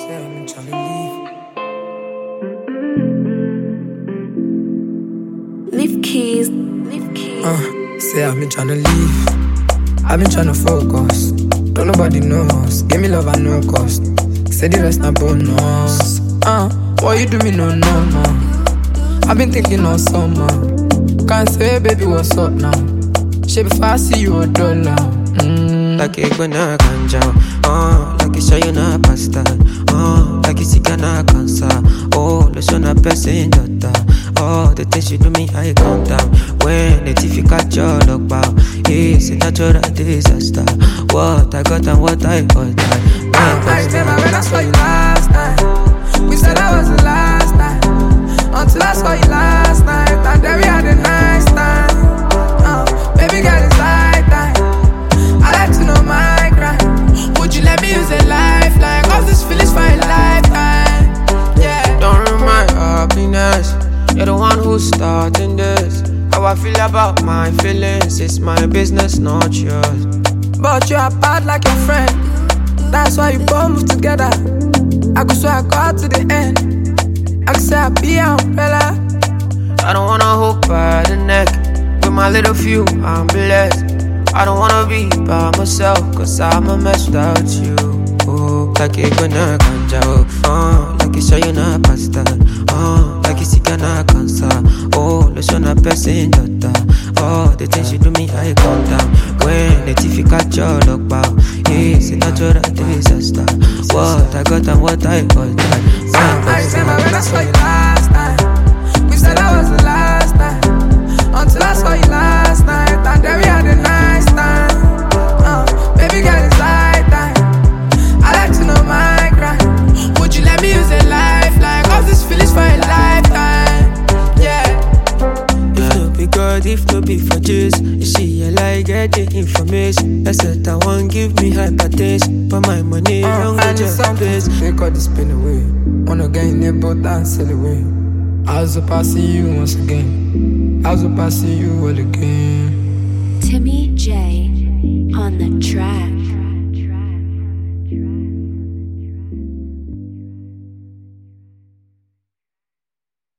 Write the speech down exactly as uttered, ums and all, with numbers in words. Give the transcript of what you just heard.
Say I've been trying to leave. Leave keys, leave keys. Uh, say I've been trying to leave. I've been trying to focus. Don't nobody knows. Give me love at no cost. Say the rest not bonus. Uh, what you do me no no no. I've been thinking on summer. Can't say baby what's up now. Shit before I see you a dollar. Mm. Like a gonna ganja, uh, like a show na pasta, uh, like a sikana cancer, oh, the son of person daughter, oh, the things you do me I count down. When the T V catch your look bow, it's a natural disaster. What I got and what I got, I, I remember when I saw you last night. We said that was the last time. Until I saw you last night, and then we had a nice time. Uh, baby girl, it's like that. I like to know my grind. Would you let me use a lifeline? Cause this feeling's for a lifetime. Yeah. Don't ruin my happiness. You're the one who's starting this. How I feel about my feelings, it's my business, not yours. But you are bad like your friend. That's why you both move together. I could swear I got to the end. I could say I'll be an umbrella. I don't wanna hold by the neck. With my little few, I'm blessed. I don't wanna be by myself, cause I'm a mess without you. Oh, like a gonna ganja, oh, like a show na pasta, oh, like a sikana cancer, oh, the son of person daughter, oh, the things you do me I calm down. When the T V catch your look bow, it's a natural disaster. What I got and what I got, I remember when I saw you last night. We said that was the last time. Until I saw you last night, and then we had a nice time. Uh, baby girl, it's like that. I like to know my grind. Would you let me use a lifeline? Cause this feeling's for a lifetime. Yeah. If no be God, if no be for Jesus, you see, I like get the information. I said I want give me hypertension, but my money Uh, don't I go need just something this. to take all the spin away. Wanna get in there, but dance away. I was up, I see you once again. I was up, I see you all again. Timmy J.